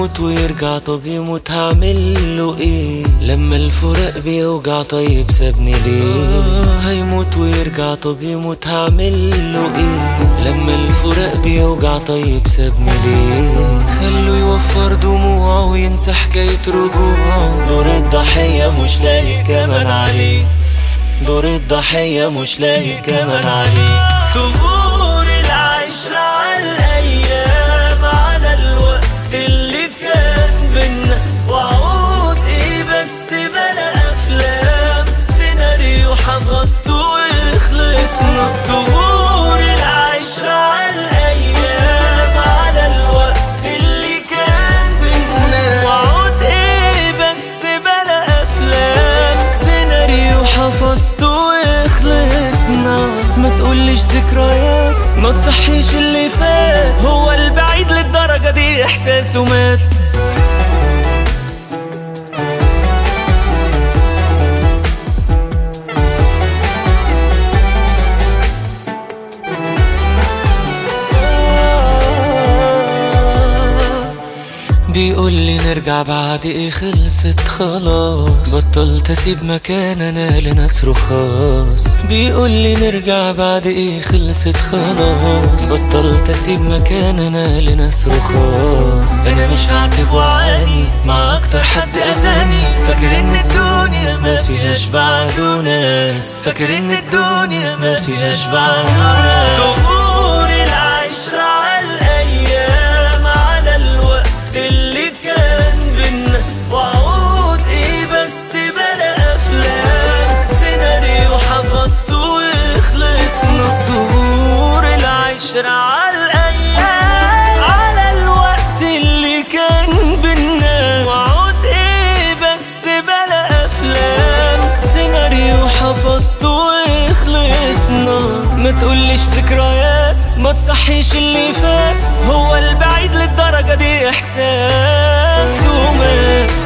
هيموت ويرجع، طب يموت هعمله ايه؟ لما الفراق بيوجع طيب سابني ليه؟ هيموت ويرجع، طب يموت هعمله ايه؟ لما الفراق بيوجع طيب سابني ليه؟ خلوا يوفر دموعه وينسى حكاية رجوعه، دور الضحية مش لايق كمان عليه، دور الضحية مش لايق كمان عليه. طهور العشرة على الأيام، على الوقت اللي كان بينا، وعود ايه بس بلا أفلام، سيناريو حفظته وخلصنا. طهور العشرة على الأيام، على الوقت اللي كان بينا، وعود ايه بس بلا أفلام، سيناريو حفظته وخلصنا. ما تقولش ذكريات، ما تصحيش اللي فات، هو البعيد للدرجة دي إحساسه مات. بيقول لي نرجع بعد ايه، خلصت خلاص، بطلت اسيب مكان انا لناس رخاص. بيقول لي نرجع بعد ايه، خلصت خلاص، بطلت اسيب مكان انا لناس رخاص. انا مش هعتب وعاني مع اكتر حد اذاني، فاكر ان الدنيا ما فيهاش بعده ناس، فاكر ان الدنيا ما فيهاش بعده ناس. طهور العشرة على الايام، على الوقت اللي كان بينا، وعود ايه بس بلا افلام، سيناريو حفظته وخلصنا. طهور العشرة على الايام، على الوقت اللي كان بينا، وعود ايه بس بلا افلام، سيناريو حفظته وخلصنا. ما تقولش ذكريات، ما تصحيش اللي فات، هو البعيد للدرجة دي إحساسه مات.